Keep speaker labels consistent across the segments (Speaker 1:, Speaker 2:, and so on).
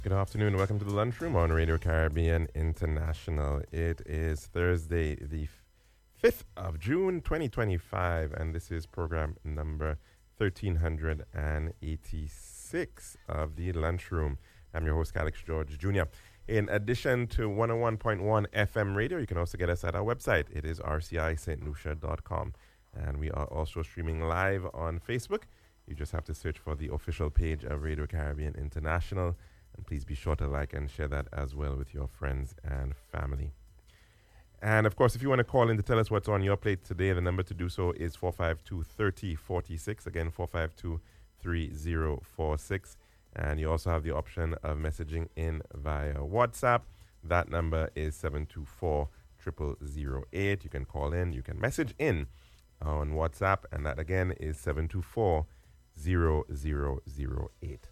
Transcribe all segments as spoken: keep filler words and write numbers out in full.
Speaker 1: Good afternoon. Welcome to the lunchroom on Radio Caribbean International. It is Thursday, the fifth of June, twenty twenty-five, and this is program number thirteen eighty-six of the lunchroom. I'm your host, Alex George Junior In addition to one oh one point one F M radio, you can also get us at our website. It is r c i st lucia dot com. And we are also streaming live on Facebook. You just have to search for the official page of Radio Caribbean International. And please be sure to like and share that as well with your friends and family. And of course, if you want to call in to tell us what's on your plate today, the number to do so is four five two, three oh four six. Again, four five two, three oh four six. And you also have the option of messaging in via WhatsApp. That number is seven two four, zero zero zero eight. You can call in, you can message in on WhatsApp, and that again is seven two four, zero zero zero eight.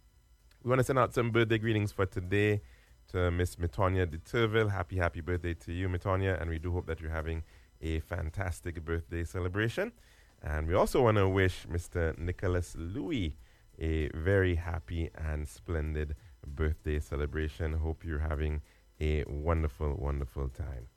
Speaker 1: We want to send out some birthday greetings for today to Miss Mitonia de Turville. Happy, happy birthday to you, Mitonia, and we do hope that you're having a fantastic birthday celebration. And we also want to wish Mister Nicholas Louis a very happy and splendid birthday celebration. Hope you're having a wonderful, wonderful time.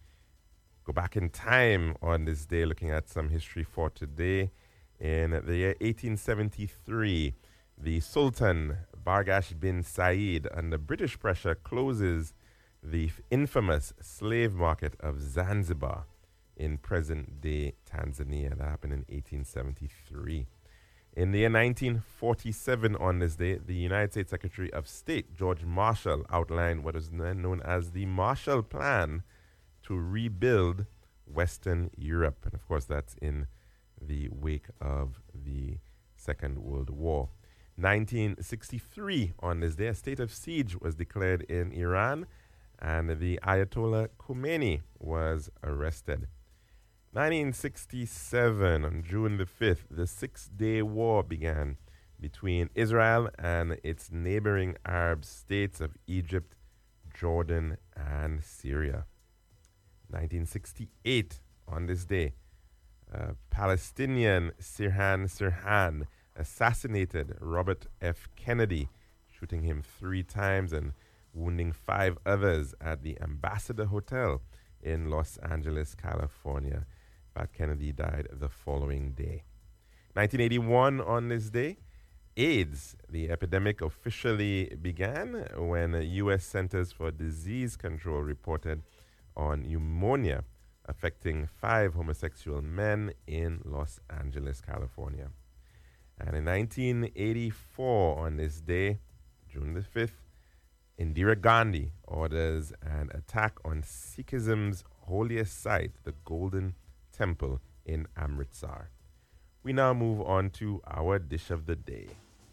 Speaker 1: Go back in time on this day, looking at some history for today. In the year eighteen seventy-three, the Sultan Bargash bin Said, under British pressure, closes the f- infamous slave market of Zanzibar in present-day Tanzania. That happened in eighteen seventy-three. In the year nineteen forty-seven, on this day, the United States Secretary of State, George Marshall, outlined what is then known as the Marshall Plan to rebuild Western Europe. And, of course, that's in the wake of the Second World War. nineteen sixty-three, on this day, a state of siege was declared in Iran, and the Ayatollah Khomeini was arrested. nineteen sixty-seven, on June the fifth, the Six-Day War began between Israel and its neighboring Arab states of Egypt, Jordan, and Syria. nineteen sixty-eight, on this day, uh, Palestinian Sirhan Sirhan assassinated Robert F. Kennedy, shooting him three times and wounding five others at the Ambassador Hotel in Los Angeles, California. But Kennedy died the following day. nineteen eighty-one, on this day, AIDS, the epidemic, officially began when U S Centers for Disease Control reported on pneumonia affecting five homosexual men in Los Angeles, California. And in nineteen eighty-four, on this day, June the fifth, Indira Gandhi orders an attack on Sikhism's holiest site, the Golden Temple in Amritsar. We now move on to our dish of the day.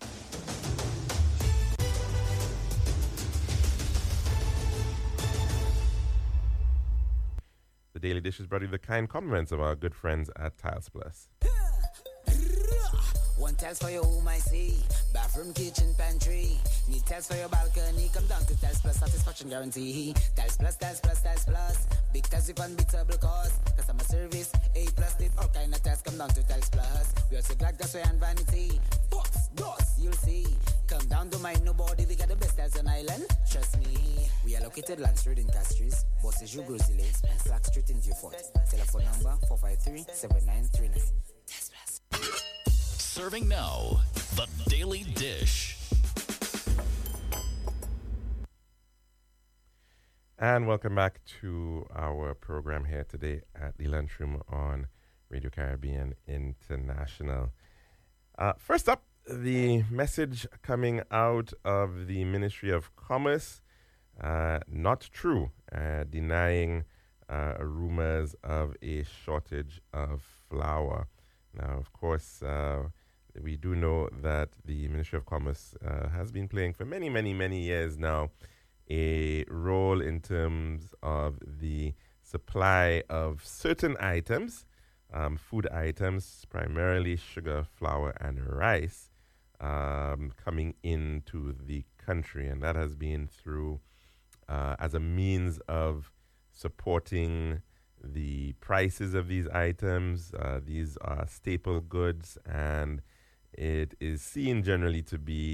Speaker 1: The Daily Dish is brought to you with the kind compliments of our good friends at Tiles Plus.
Speaker 2: One tiles for your home, I see. Bathroom, kitchen, pantry. Need tiles for your balcony. Come down to Tiles Plus, satisfaction guarantee. Tiles Plus, Tiles Plus, Tiles Plus. Big tiles with unbeatable cost. Customer service, A plus. Need all kind of tiles. Come down to Tiles Plus. We also got gasway and vanity. Box, doors, you'll see. Come down to mind nobody. We got the best tiles on island. Trust me. We are located Land Street in Castries, Bosses Grozile, and Slack Street in Vieux Fort. Telephone number four five three, seven nine three nine. Tiles Plus.
Speaker 3: Serving now, the Daily Dish.
Speaker 1: And welcome back to our program here today at the lunchroom on Radio Caribbean International. Uh, first up, the message coming out of the Ministry of Commerce, uh, not true, uh, denying uh, rumors of a shortage of flour. Now, of course, uh, we do know that the Ministry of Commerce uh, has been playing for many, many, many years now a role in terms of the supply of certain items, um, food items, primarily sugar, flour, and rice, um, coming into the country. And that has been through, uh, as a means of supporting the prices of these items. Uh, these are staple goods, and it is seen generally to be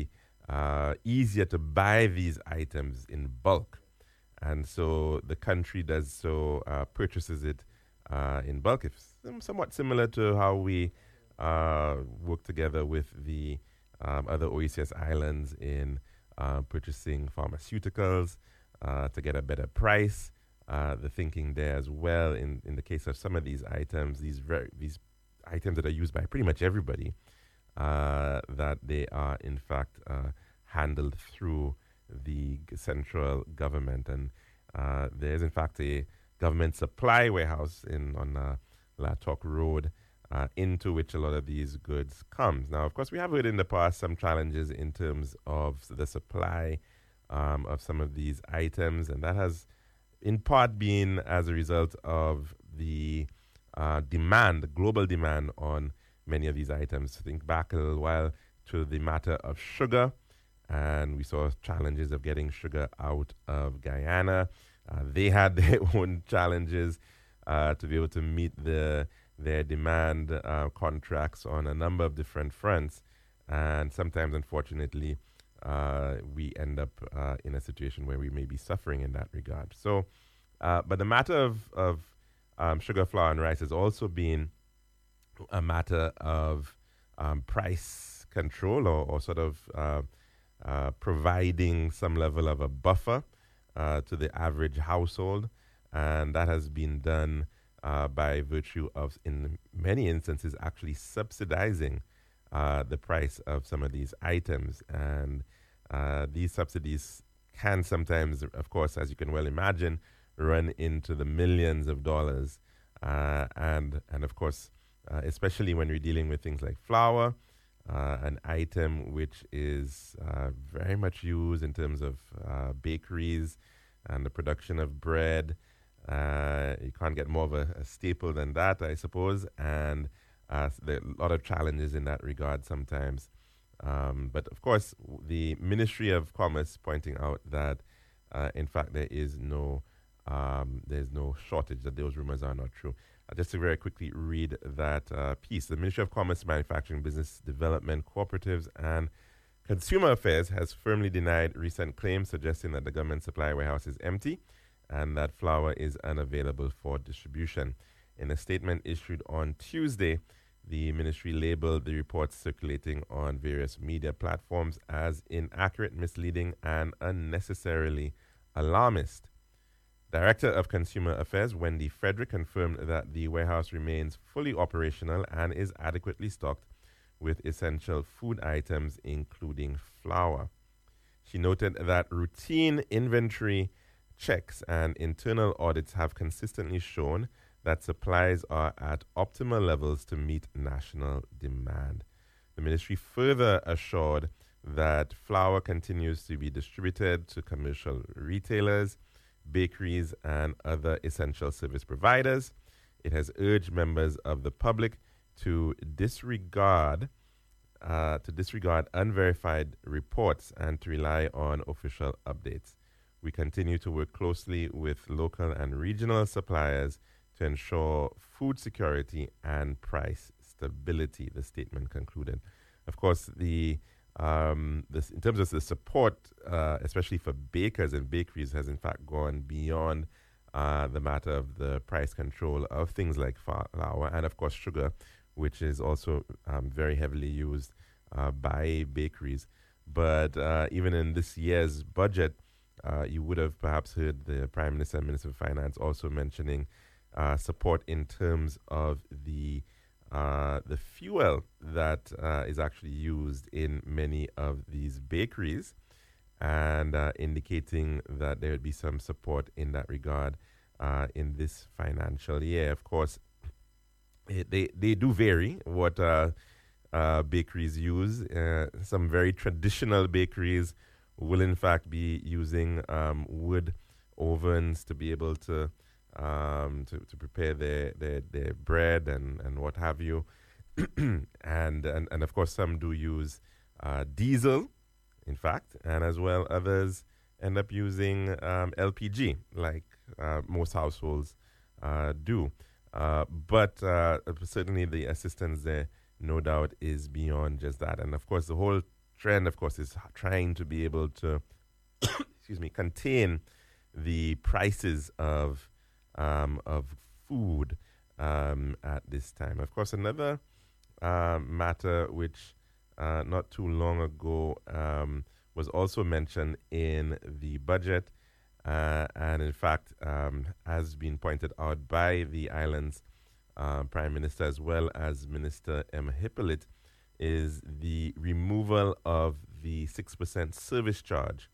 Speaker 1: uh, easier to buy these items in bulk. And so the country does so, uh, purchases it uh, in bulk. It's somewhat similar to how we uh, work together with the um, other O E C S islands in uh, purchasing pharmaceuticals uh, to get a better price. Uh, the thinking there as well, in, in the case of some of these items, these very, these items that are used by pretty much everybody, uh, that they are in fact uh, handled through the g- central government. And uh, there is in fact a government supply warehouse in on uh, La Toc Road, uh, into which a lot of these goods comes. Now, of course, we have heard in the past some challenges in terms of the supply um, of some of these items, and that has in part been as a result of the uh, demand, the global demand on many of these items. Think back a little while to the matter of sugar, and we saw challenges of getting sugar out of Guyana. Uh, they had their own challenges uh, to be able to meet the their demand uh, contracts on a number of different fronts, and sometimes, unfortunately, uh, we end up uh, in a situation where we may be suffering in that regard. So, uh, but the matter of, of um, sugar, flour, and rice has also been a matter of um, price control, or, or sort of uh, uh, providing some level of a buffer uh, to the average household, and that has been done uh, by virtue of, in many instances, actually subsidizing uh, the price of some of these items. And uh, these subsidies can sometimes, of course, as you can well imagine, run into the millions of dollars. Uh, and, and of course, uh, especially when we're dealing with things like flour, uh, an item which is uh, very much used in terms of uh, bakeries and the production of bread. Uh, you can't get more of a, a staple than that, I suppose. And uh, there are a lot of challenges in that regard sometimes. Um, but of course, w- the Ministry of Commerce pointing out that, uh, in fact, there is no um, there's no shortage, that those rumors are not true. Uh, just to very quickly read that uh, piece. The Ministry of Commerce, Manufacturing, Business Development, Cooperatives, and Consumer Affairs has firmly denied recent claims suggesting that the government supply warehouse is empty and that flour is unavailable for distribution. In a statement issued on Tuesday, the ministry labeled the reports circulating on various media platforms as inaccurate, misleading, and unnecessarily alarmist. Director of Consumer Affairs, Wendy Frederick, confirmed that the warehouse remains fully operational and is adequately stocked with essential food items, including flour. She noted that routine inventory checks and internal audits have consistently shown that supplies are at optimal levels to meet national demand. The ministry further assured that flour continues to be distributed to commercial retailers, bakeries, and other essential service providers. It has urged members of the public to disregard uh, to disregard unverified reports and to rely on official updates. We continue to work closely with local and regional suppliers to ensure food security and price stability, the statement concluded. Of course, the um, this, in terms of the support, uh, especially for bakers and bakeries, has in fact gone beyond uh, the matter of the price control of things like flour and, of course, sugar, which is also um, very heavily used uh, by bakeries. But uh, even in this year's budget, Uh, you would have perhaps heard the Prime Minister and Minister of Finance also mentioning uh, support in terms of the uh, the fuel that uh, is actually used in many of these bakeries, and uh, indicating that there would be some support in that regard uh, in this financial year. Of course, it, they, they do vary what uh, uh, bakeries use. Uh, some very traditional bakeries will in fact be using um, wood ovens to be able to um, to, to prepare their, their, their bread and, and what have you. and, and and of course some do use uh, diesel, in fact, and as well others end up using um, L P G, like uh, most households uh, do. Uh, but uh, certainly the assistance there, no doubt, is beyond just that. And of course the whole trend, of course, is trying to be able to, excuse me, contain the prices of um, of food um, at this time. Of course, another uh, matter which uh, not too long ago um, was also mentioned in the budget, uh, and in fact um, has been pointed out by the island's uh, Prime Minister as well as Minister Emma Hippolyte, is the removal of the six percent service charge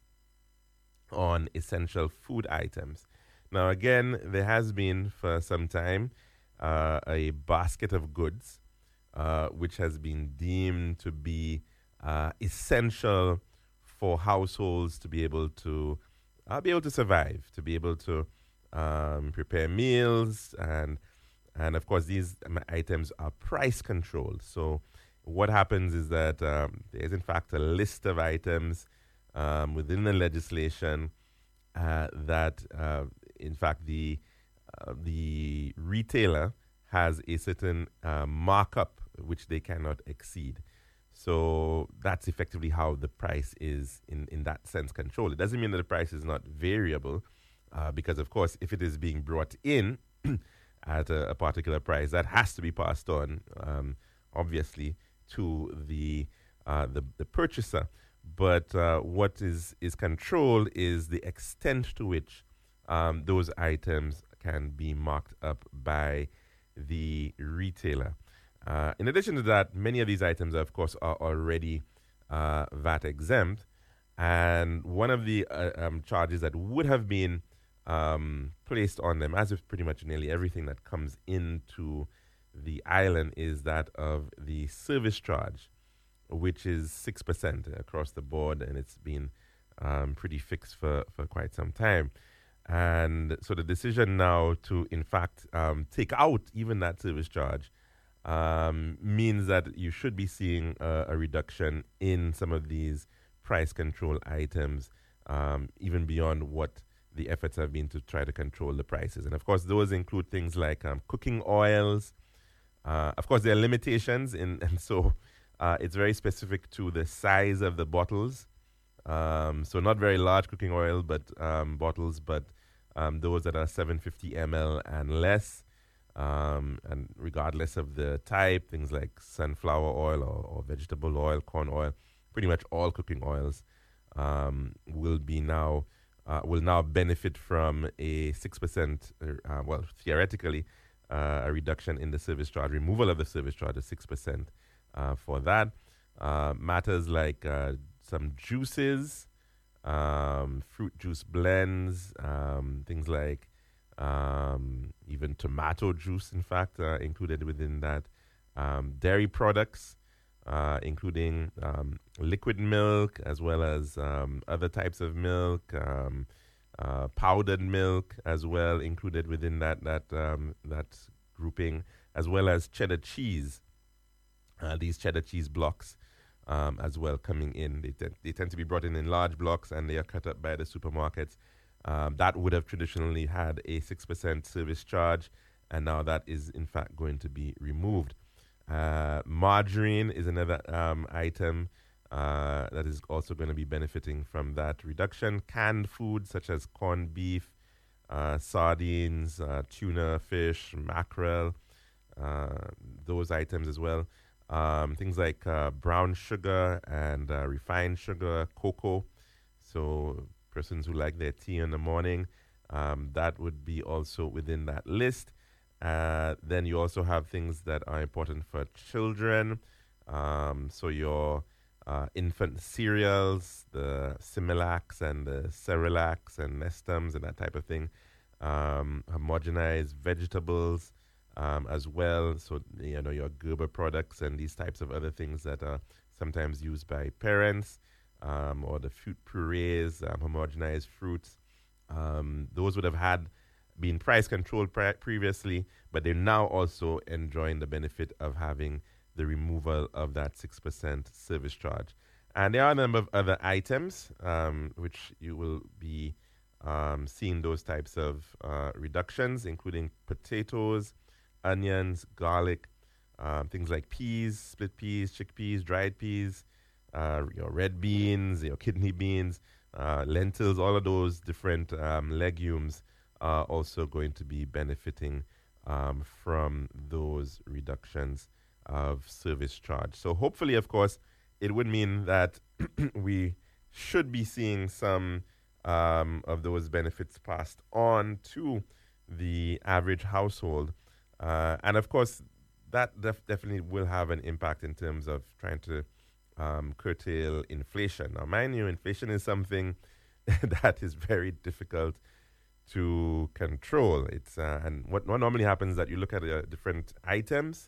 Speaker 1: on essential food items. Now, again, there has been for some time uh, a basket of goods uh, which has been deemed to be uh, essential for households to be able to uh, be able to survive, to be able to um, prepare meals, and and of course these um, items are price controlled. So what happens is that um, there is in fact a list of items um, within the legislation uh, that uh, in fact the uh, the retailer has a certain uh, markup which they cannot exceed. So that's effectively how the price is in, in that sense controlled. It doesn't mean that the price is not variable uh, because of course if it is being brought in at a, a particular price, that has to be passed on um, obviously to the, uh, the the purchaser. But uh, what is, is controlled is the extent to which um, those items can be marked up by the retailer. Uh, in addition to that, many of these items, of course, are already uh, V A T exempt. And one of the uh, um, charges that would have been um, placed on them, as with pretty much nearly everything that comes into the island, is that of the service charge, which is six percent across the board, and it's been um, pretty fixed for, for quite some time. And so the decision now to, in fact, um, take out even that service charge um, means that you should be seeing a, a reduction in some of these price control items, um, even beyond what the efforts have been to try to control the prices. And of course, those include things like um, cooking oils. Uh, of course, there are limitations, in, and so uh, it's very specific to the size of the bottles. Um, so not very large cooking oil, but um, bottles, but um, those that are seven hundred fifty milliliters and less. Um, and regardless of the type, things like sunflower oil or, or vegetable oil, corn oil, pretty much all cooking oils um, will be now uh, will now benefit from a six percent, uh, well, theoretically, uh, a reduction in the service charge, removal of the service charge of six percent uh, for that. Uh, matters like uh, some juices, um, fruit juice blends, um, things like um, even tomato juice, in fact, uh, included within that. Um, dairy products, uh, including um, liquid milk, as well as um, other types of milk, um, uh, powdered milk, as well included within that that um, that grouping, as well as cheddar cheese. Uh, these cheddar cheese blocks, um, as well, coming in. They, te- they tend to be brought in in large blocks, and they are cut up by the supermarkets. Um, that would have traditionally had a six percent service charge, and now that is, in fact, going to be removed. Uh, margarine is another um, item uh, that is also going to be benefiting from that reduction. Canned foods such as corned beef, uh, sardines, uh, tuna, fish, mackerel, uh, those items as well. Um, things like uh, brown sugar and uh, refined sugar, cocoa. So persons who like their tea in the morning, um, that would be also within that list. Uh, then you also have things that are important for children. Um, so your uh, infant cereals, the Similacs and the Cerelacs and Nestums and that type of thing. Um, homogenized vegetables um, as well. So, you know, your Gerber products and these types of other things that are sometimes used by parents, um, or the fruit purees, um, homogenized fruits. Um, those would have had been price controlled pre- previously, but they're now also enjoying the benefit of having the removal of that six percent service charge. And there are a number of other items um, which you will be um, seeing those types of uh, reductions, including potatoes, onions, garlic, um, things like peas, split peas, chickpeas, dried peas, uh, your red beans, your kidney beans, uh, lentils, all of those different um, legumes are also going to be benefiting um, from those reductions of service charge. So hopefully, of course, it would mean that we should be seeing some um, of those benefits passed on to the average household. Uh, and of course, that def- definitely will have an impact in terms of trying to um, curtail inflation. Now, mind you, inflation is something that is very difficult to control. It's uh, and what, what normally happens is that you look at uh, different items,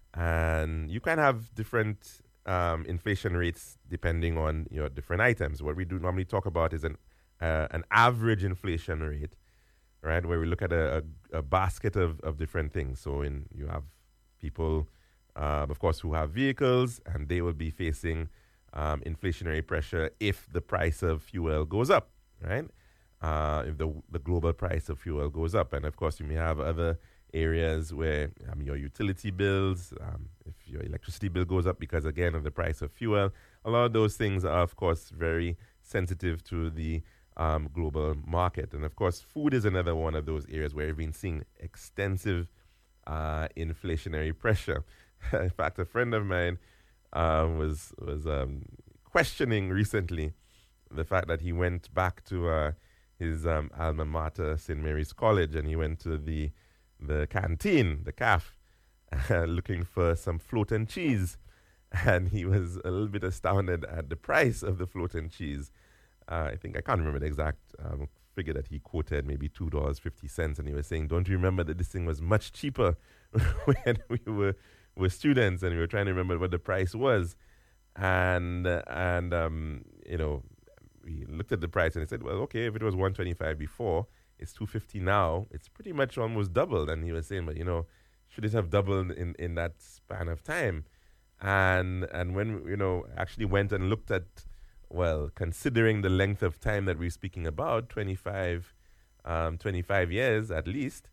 Speaker 1: and you can have different um, inflation rates depending on your different items. What we do normally talk about is an uh, an average inflation rate, right? Where we look at a, a, a basket of, of different things. So in you have people, uh, of course, who have vehicles, and they will be facing um, inflationary pressure if the price of fuel goes up, right? Uh, if the the global price of fuel goes up. And of course, you may have other areas where um, your utility bills, um, if your electricity bill goes up because, again, of the price of fuel. A lot of those things are, of course, very sensitive to the um, global market. And of course, food is another one of those areas where we've been seeing extensive uh, inflationary pressure. In fact, a friend of mine uh, was, was um, questioning recently the fact that he went back to uh, his um, alma mater, Saint Mary's College, and he went to the the canteen, the C A F, uh, looking for some floating cheese. And he was a little bit astounded at the price of the floating cheese. Uh, I think, I can't remember the exact um, figure that he quoted, maybe two dollars and fifty cents. And he was saying, don't you remember that this thing was much cheaper when we were, were students and we were trying to remember what the price was. And, uh, and um, you know, we looked at the price and he said, well, okay, if it was one twenty-five before, it's two fifty now. It's pretty much almost doubled. And he was saying, but, you know, should it have doubled in, in that span of time? And and when, you know, actually went and looked at, well, considering the length of time that we're speaking about, twenty-five, um, twenty-five years at least,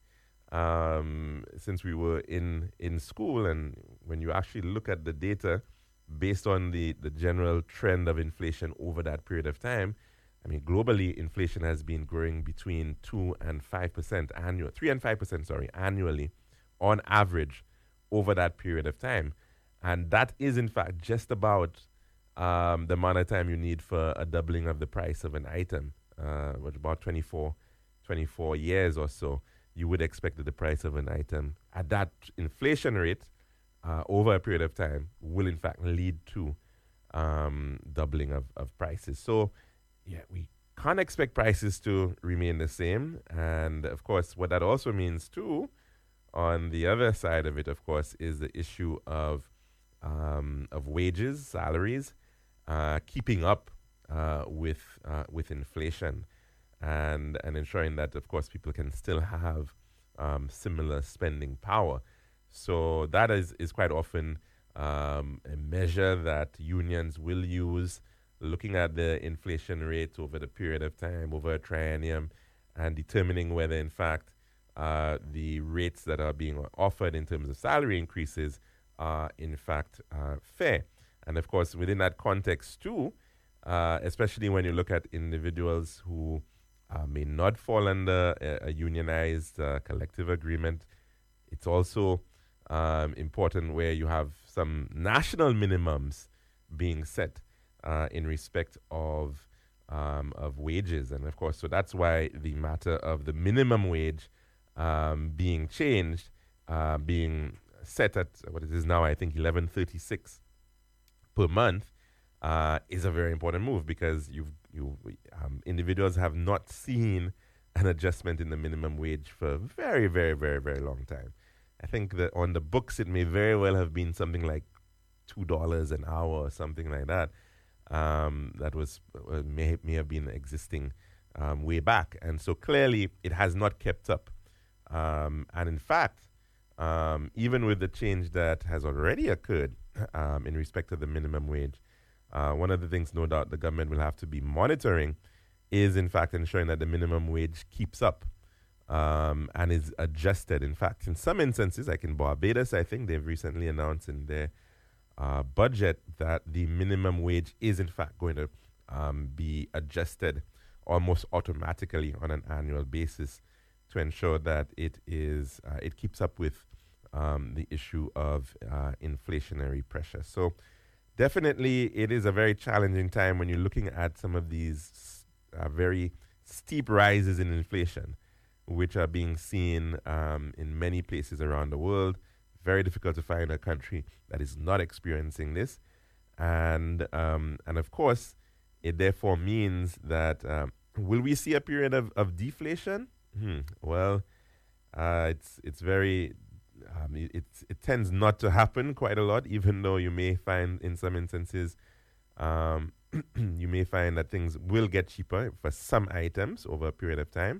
Speaker 1: um, since we were in, in school. And when you actually look at the data, based on the, the general trend of inflation over that period of time, I mean, globally, inflation has been growing between two and five percent annual, three and five percent, sorry, annually, on average, over that period of time. And that is, in fact, just about um, the amount of time you need for a doubling of the price of an item, uh, which about twenty-four, twenty-four years or so. You would expect that the price of an item at that inflation rate Uh, over a period of time will in fact lead to um, doubling of, of prices. So, yeah, we can't expect prices to remain the same. And, of course, what that also means, too, on the other side of it, of course, is the issue of um, of wages, salaries, uh, keeping up uh, with uh, with inflation and, and ensuring that, of course, people can still have um, similar spending power. So that is, is quite often um, a measure that unions will use, looking at the inflation rate over the period of time, over a triennium, and determining whether, in fact, uh, the rates that are being offered in terms of salary increases are, in fact, uh, fair. And, of course, within that context, too, uh, especially when you look at individuals who uh, may not fall under a, a unionized uh, collective agreement, it's also Um, important where you have some national minimums being set uh, in respect of um, of wages. And of course, so that's why the matter of the minimum wage um, being changed, uh, being set at what it is now, I think eleven thirty-six per month, uh, is a very important move, because you've you um, individuals have not seen an adjustment in the minimum wage for a very, very, very, very long time. I think that on the books, it may very well have been something like two dollars an hour or something like that. Um, that was uh, may, may have been existing um, way back. And so clearly it has not kept up. Um, and in fact, um, even with the change that has already occurred um, in respect to the minimum wage, uh, one of the things, no doubt, the government will have to be monitoring is, in fact, ensuring that the minimum wage keeps up. Um, and is adjusted. In fact, in some instances, like in Barbados, I think they've recently announced in their uh, budget, that the minimum wage is in fact going to um, be adjusted almost automatically on an annual basis to ensure that it is uh, it keeps up with um, the issue of uh, inflationary pressure. So definitely it is a very challenging time when you're looking at some of these uh, very steep rises in inflation, which are being seen um, in many places around the world. Very difficult to find a country that is not experiencing this. And, um, and of course, it therefore means that um, will we see a period of, of deflation? Hmm. Well, uh, it's it's very um, it, it's, it tends not to happen quite a lot, even though you may find in some instances um, you may find that things will get cheaper for some items over a period of time,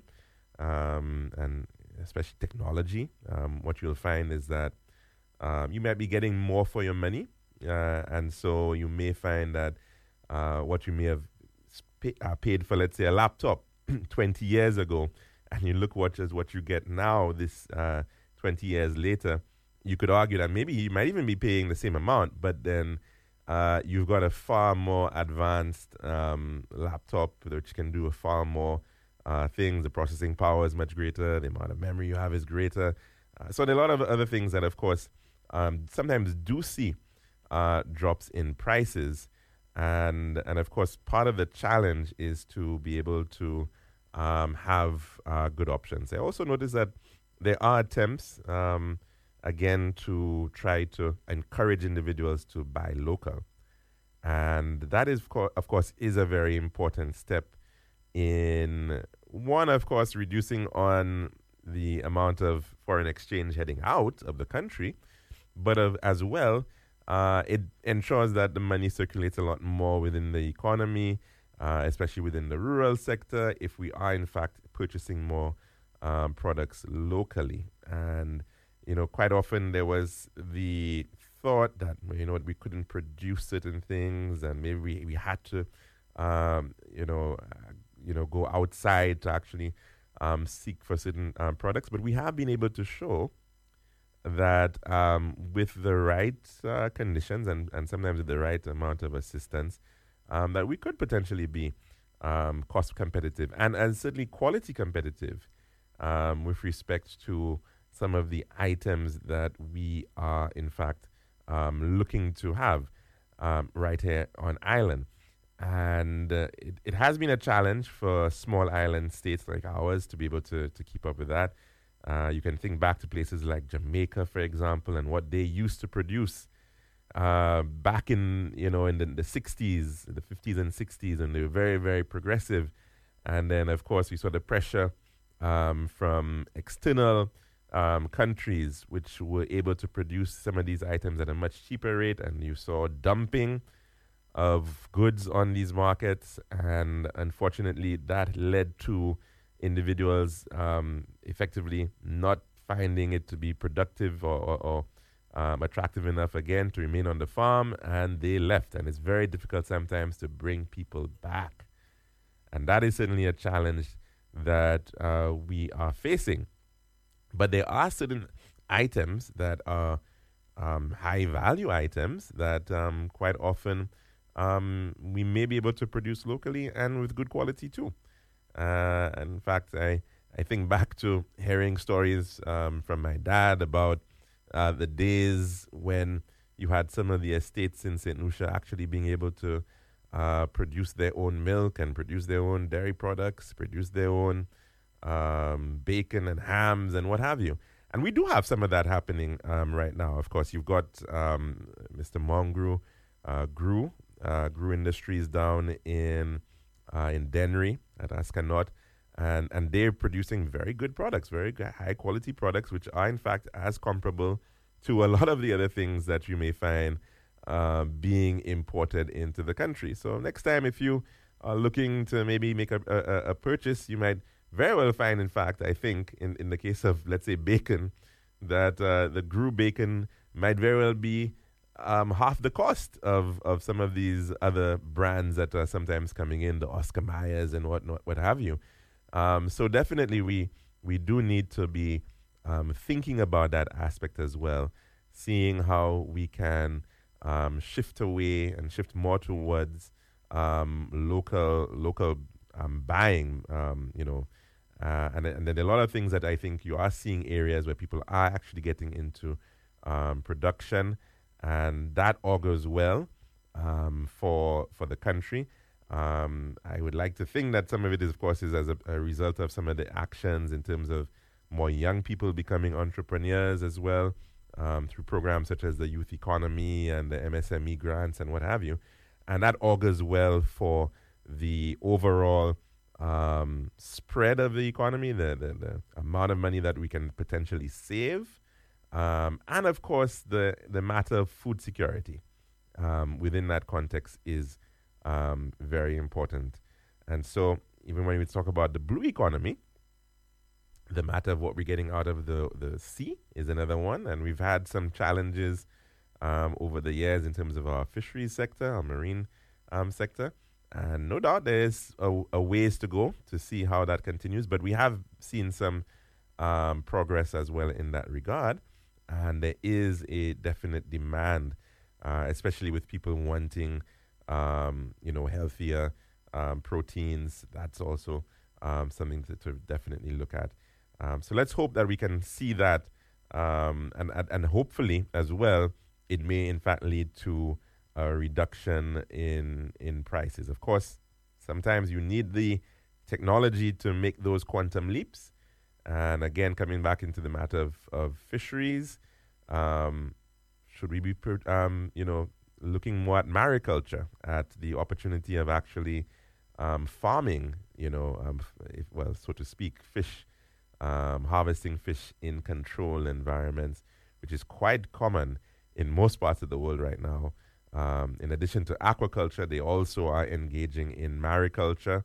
Speaker 1: um, and especially technology. Um, what you'll find is that um, you might be getting more for your money, uh, and so you may find that uh, what you may have sp- uh, paid for, let's say, a laptop twenty years ago, and you look what is what you get now, this uh, twenty years later, you could argue that maybe you might even be paying the same amount, but then uh, you've got a far more advanced um, laptop which can do a far more uh, things. The processing power is much greater. The amount of memory you have is greater. Uh, so there are a lot of other things that, of course, um, sometimes do see uh, drops in prices. And, and of course, part of the challenge is to be able to um, have uh, good options. I also noticed that there are attempts, um, again, to try to encourage individuals to buy local. And that, is, of course, is a very important step in, one, of course, reducing on the amount of foreign exchange heading out of the country, but of, as well, uh, it ensures that the money circulates a lot more within the economy, uh, especially within the rural sector, if we are, in fact, purchasing more um, products locally. And you know, quite often there was the thought that, you know, we couldn't produce certain things, and maybe we, we had to, um, you know, uh, you know, go outside to actually um, seek for certain um, products. But we have been able to show that um, with the right uh, conditions and, and sometimes with the right amount of assistance, um, that we could potentially be um, cost competitive and, and certainly quality competitive um, with respect to some of the items that we are, in fact, um, looking to have um, right here on island. And uh, it, it has been a challenge for small island states like ours to be able to, to keep up with that. Uh, you can think back to places like Jamaica, for example, and what they used to produce uh, back in, you know, in the, the sixties, the fifties and sixties, and they were very, very progressive. And then, of course, we saw the pressure um, from external Um, countries which were able to produce some of these items at a much cheaper rate, and you saw dumping of goods on these markets, and unfortunately that led to individuals um, effectively not finding it to be productive or, or, or um, attractive enough again to remain on the farm, and they left. And it's very difficult sometimes to bring people back, and that is certainly a challenge that uh, we are facing. But there are certain items that are um, high-value items that um, quite often um, we may be able to produce locally and with good quality too. Uh, in fact, I, I think back to hearing stories um, from my dad about uh, the days when you had some of the estates in Saint Lucia actually being able to uh, produce their own milk and produce their own dairy products, produce their own Um, bacon and hams and what have you. And we do have some of that happening um, right now. Of course, you've got um, Mister Mongrou, uh, Grew, uh, Grew Industries down in uh, in Dennery at Ascanote, and, and they're producing very good products, very good, high-quality products, which are, in fact, as comparable to a lot of the other things that you may find uh, being imported into the country. So next time, if you are looking to maybe make a, a, a purchase, you might very well find, in fact, I think, in, in the case of, let's say, bacon, that uh, the Grew bacon might very well be um, half the cost of, of some of these other brands that are sometimes coming in, the Oscar Mayers and what not, what have you. Um, so definitely we we do need to be um, thinking about that aspect as well, seeing how we can um, shift away and shift more towards um, local local um, buying. Um, you know, uh, and and then a lot of things that I think you are seeing areas where people are actually getting into um, production, and that augurs well um, for for the country. Um, I would like to think that some of it is, of course, is as a, a result of some of the actions in terms of more young people becoming entrepreneurs as well, um, through programs such as the Youth Economy and the M S M E grants and what have you. And that augurs well for the overall um, spread of the economy, the, the, the amount of money that we can potentially save, um, and, of course, the, the matter of food security um, within that context is Um, very important. And so even when we talk about the blue economy, the matter of what we're getting out of the, the sea is another one. And we've had some challenges um, over the years in terms of our fisheries sector, our marine um, sector. And no doubt there's a, a ways to go to see how that continues. But we have seen some um, progress as well in that regard. And there is a definite demand, uh, especially with people wanting Um, you know, healthier um, proteins. That's also um, something to, to definitely look at. Um, so let's hope that we can see that, um, and, and and hopefully as well, it may in fact lead to a reduction in in prices. Of course, sometimes you need the technology to make those quantum leaps. And again, coming back into the matter of, of fisheries, um, should we be, per, um, you know, looking more at mariculture, at the opportunity of actually um, farming, you know, um, if, well, so to speak, fish, um, harvesting fish in controlled environments, which is quite common in most parts of the world right now. Um, in addition to aquaculture, they also are engaging in mariculture,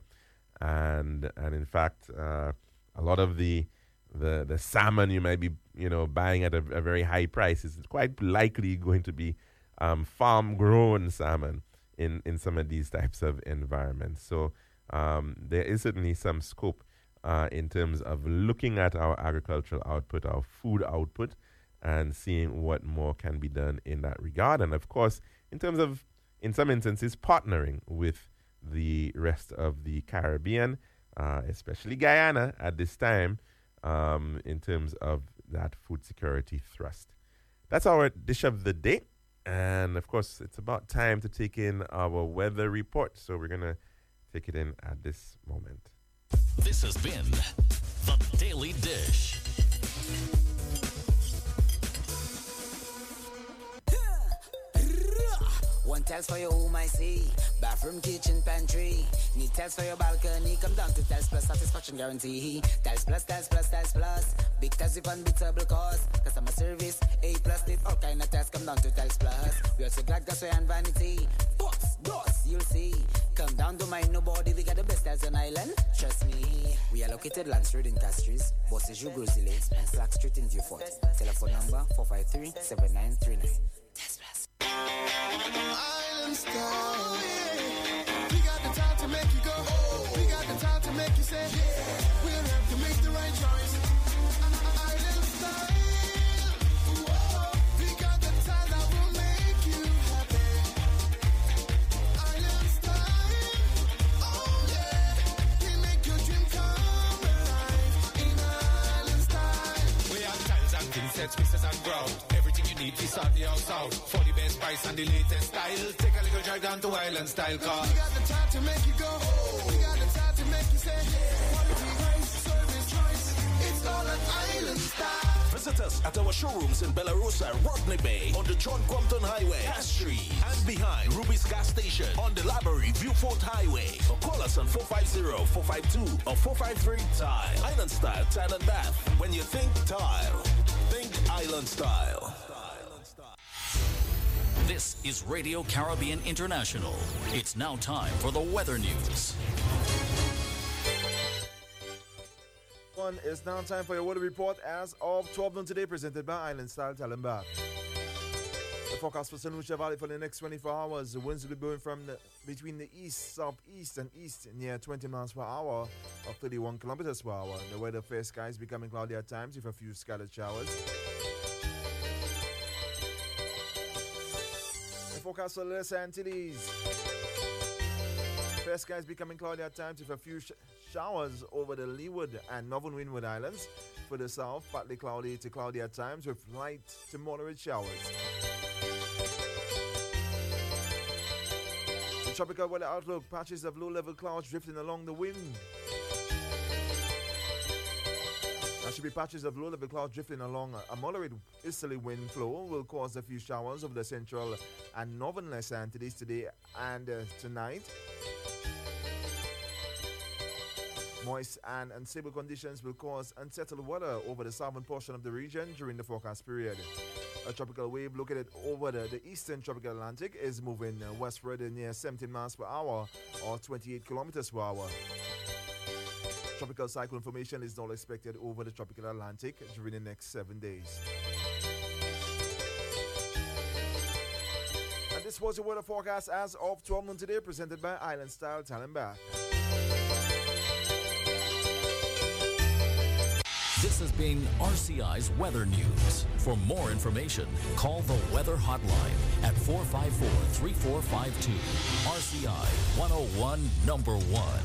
Speaker 1: and and in fact, uh, a lot of the the the salmon you might be, you know, buying at a, a very high price is quite likely going to be Um, farm-grown salmon in, in some of these types of environments. So um, there is certainly some scope uh, in terms of looking at our agricultural output, our food output, and seeing what more can be done in that regard. And of course, in terms of, in some instances, partnering with the rest of the Caribbean, uh, especially Guyana at this time, um, in terms of that food security thrust. That's our dish of the day. And, of course, it's about time to take in our weather report. So we're going to take it in at this moment.
Speaker 3: This has been The Daily Dish.
Speaker 2: One tells for your home, I see. Bathroom, kitchen, pantry. Need tells for your balcony. Come down to Tells Plus, satisfaction guarantee. Tells Plus, Tells Plus, Tells Plus. Big tells if unbeatable cost. Customer service, A plus. Need all kind of tells. Come down to Tells Plus. We also glad gas and vanity. Box, boss, you'll see. Come down to mind nobody. We got the best tells on island. Trust me. We are located Land Street in Castries, Bosses Joux Brasilis, and Slack Street in Vieux-Fort. Telephone number four five three, seven nine three nine. Tells Plus.
Speaker 4: Island style, yeah. We got the time to make you go. Oh. We got the time to make you say, yeah. We'll have to make the right choice. Island style, whoa. We got the time that will make you happy. Island style, oh yeah. We make your dream come alive. In Island style,
Speaker 5: we have tiles and thin sets, mixes and ground. Everything you need to sort the house out. For the best price and the latest style. Take a little drive down to Island Style car.
Speaker 4: We got the time to make you go. Oh. We got the time to make you say, yeah. Quality, price, service, choice. It's all an Island Style.
Speaker 6: Visit us at our showrooms in Belarus and Rodney Bay on the John Compton Highway, Castries, and behind Ruby's Gas Station on the Library Vieux-Fort Highway. Or call us on four five zero, four five two or four five three Tile. Island Style Tile and Bath. When you think tile, think Island Style.
Speaker 3: This is Radio Caribbean International. It's now time for the weather news.
Speaker 7: One is now time for your weather report as of twelve noon today, presented by Island Style Tile and Bath. The forecast for Saint Lucia Valley for the next twenty-four hours. The winds will be blowing from the, between the east, southeast, and east near twenty miles per hour or thirty-one kilometers per hour. The weather fair skies becoming cloudy at times with a few scattered showers. forecast for Los Antilles. Fair skies becoming cloudy at times with a few sh- showers over the Leeward and Northern Windward Islands. For the south, partly cloudy to cloudy at times with light to moderate showers. The tropical weather outlook, patches of low-level clouds drifting along the wind. There should be patches of low-level clouds drifting along. A moderate easterly wind flow will cause a few showers over the central and northern Los Antilles today and uh, tonight. Moist and unstable conditions will cause unsettled weather over the southern portion of the region during the forecast period. A tropical wave located over the, the eastern tropical Atlantic is moving westward near seventeen miles per hour or twenty-eight kilometers per hour. Tropical cyclone formation is not expected over the tropical Atlantic during the next seven days. And this was the weather forecast as of twelve noon today, presented by Island Style Talent Bath.
Speaker 3: This has been R C I's Weather News. For more information, call the Weather Hotline at four five four, three four five two. R C I one oh one, number one.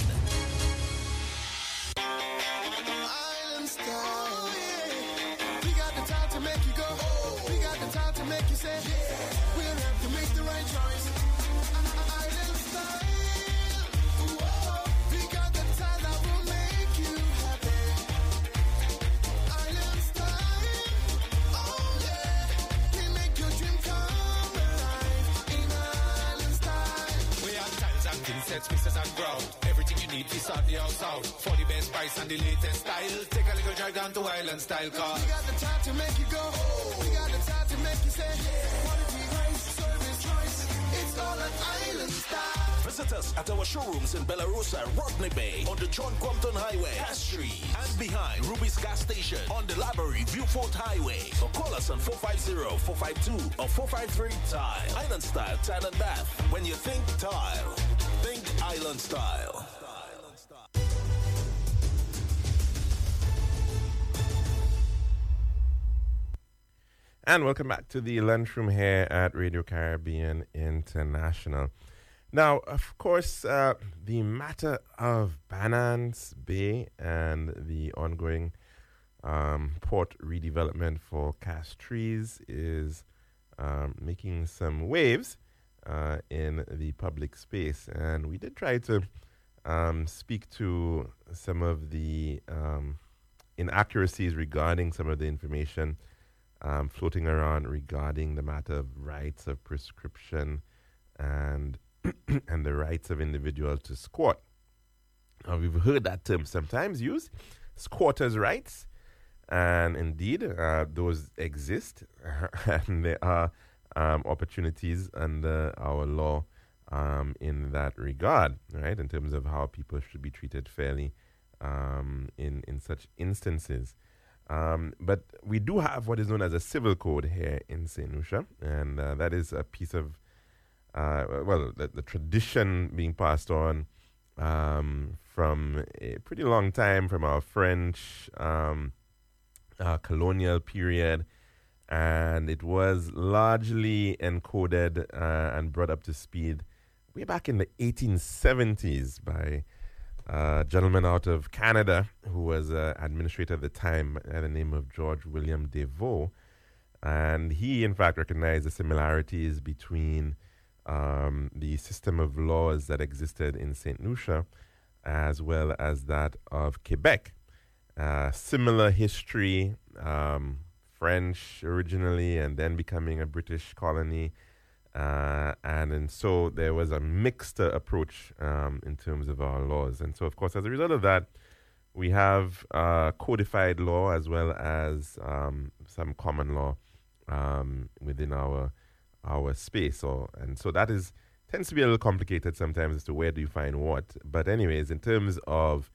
Speaker 4: Island style, yeah. We got the time to make you go. We got the time to make you say, yeah. We'll have to make the right choice. Island style. Whoa. We got the time that will make you happy. Island style. Oh yeah. We make your dream come alive in Island style.
Speaker 5: We have tiles and thin sets, mixes and ground. Everything you need to sort the house out. For the best price and the latest style. Take a little drive down to Island Style Car.
Speaker 4: We got the time to make you go. We got the time to make you say, quality, price, service, choice. It's all an Island Style.
Speaker 6: Visit us at our showrooms in Belarus, Rodney Bay, on the John Compton Highway, Cass Street, and behind Ruby's Gas Station on the Library Viewfort Highway. Or call us on four five zero, four five two or four five three Tile. Island Style Tile and Bath. When you think tile, think Island Style.
Speaker 1: And welcome back to the lunchroom here at Radio Caribbean International. Now, of course, uh, the matter of Banans Bay and the ongoing um, port redevelopment for Castries is um, making some waves uh, in the public space. And we did try to um, speak to some of the um, inaccuracies regarding some of the information Um, floating around regarding the matter of rights of prescription and and the rights of individuals to squat. Uh, we've heard that term sometimes used, squatters' rights, and indeed uh, those exist, and there are um, opportunities under our law um, in that regard, right? In terms of how people should be treated fairly um, in in such instances. Um, but we do have what is known as a civil code here in Saint Lucia, and uh, that is a piece of, uh, well, the, the tradition being passed on um, from a pretty long time, from our French um, uh, colonial period, and it was largely encoded uh, and brought up to speed way back in the eighteen seventies by a gentleman out of Canada who was uh, administrator at the time by the name of George William Deveau. And he, in fact, recognized the similarities between um, the system of laws that existed in Saint Lucia as well as that of Quebec. Uh, similar history, um, French originally and then becoming a British colony. Uh, and, and so there was a mixed uh, approach um, in terms of our laws. And so, of course, as a result of that, we have uh, codified law as well as um, some common law um, within our our space. Or, and so that is tends to be a little complicated sometimes as to where do you find what. But anyways, in terms of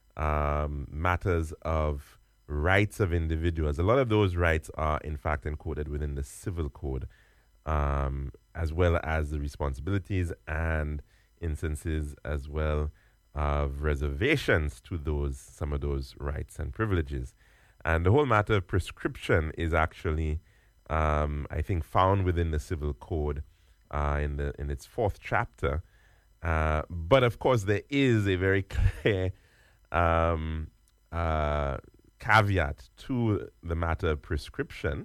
Speaker 1: um, matters of rights of individuals, a lot of those rights are, in fact, encoded within the civil code. Um, as well as the responsibilities and instances as well of reservations to those some of those rights and privileges. And the whole matter of prescription is actually, um, I think, found within the civil code uh, in the in its fourth chapter. Uh, but of course, there is a very clear um, uh, caveat to the matter of prescription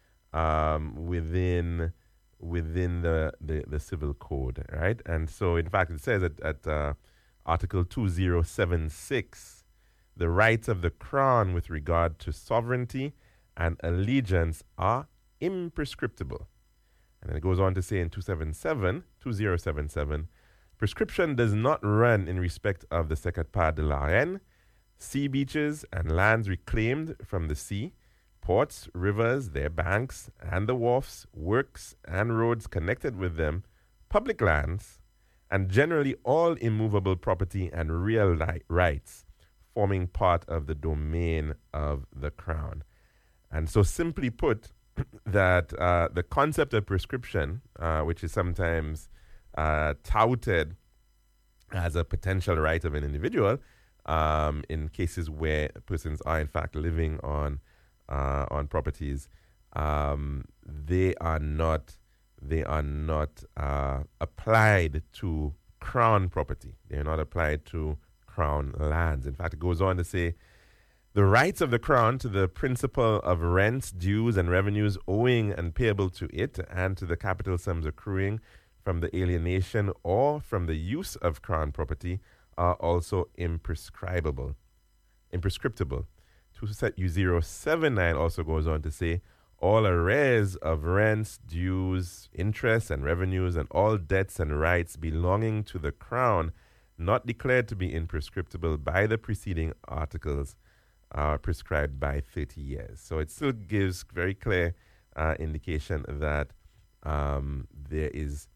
Speaker 1: um, within within the, the, the civil code, right? And so, in fact, it says at, at uh, Article two thousand seventy-six, the rights of the crown with regard to sovereignty and allegiance are imprescriptible. And then it goes on to say in two thousand seventy-seven, prescription does not run in respect of the Second Part de la Reine, sea beaches and lands reclaimed from the sea, ports, rivers, their banks, and the wharfs, works, and roads connected with them, public lands, and generally all immovable property and real li- rights forming part of the domain of the crown. And so simply put, that uh, the concept of prescription, uh, which is sometimes uh, touted as a potential right of an individual, um, in cases where persons are in fact living on uh, on properties, um, they are not they are not uh, applied to crown property. They are not applied to crown lands. In fact, it goes on to say, the rights of the crown to the principal of rents, dues, and revenues owing and payable to it, and to the capital sums accruing from the alienation or from the use of crown property, are also imprescribable. Imprescriptible. two thousand seventy-nine also goes on to say, all arrears of rents, dues, interest, and revenues, and all debts and rights belonging to the crown, not declared to be imprescriptible by the preceding articles, are prescribed by thirty years. So it still gives very clear uh, indication that um, there is